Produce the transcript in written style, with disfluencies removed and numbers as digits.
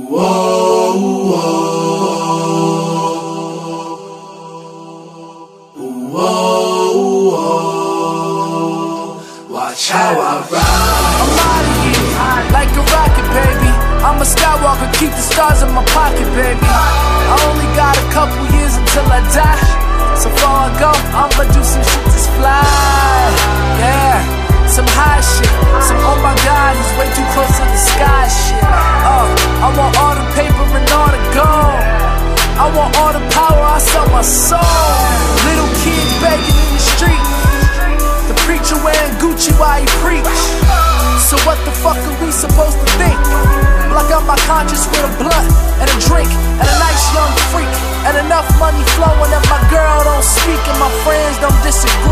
Watch how I ride. I'm out of here, like a rocket, baby. I'm a skywalker, keep the stars in my pocket, baby. I only got a couple years until I die, so before I go, I'ma do some shit that's fly. Yeah, some high shit, some oh my god, he's way too close to the sky shit. I want all the paper and all the gold. I want all the power, I sell my soul. Little kid begging in the street, the preacher wearing Gucci while he preach. So what the fuck are we supposed to think? Block out my conscience with a blunt and a drink and a nice young freak and enough money flowing that my girl don't speak and my friends don't disagree.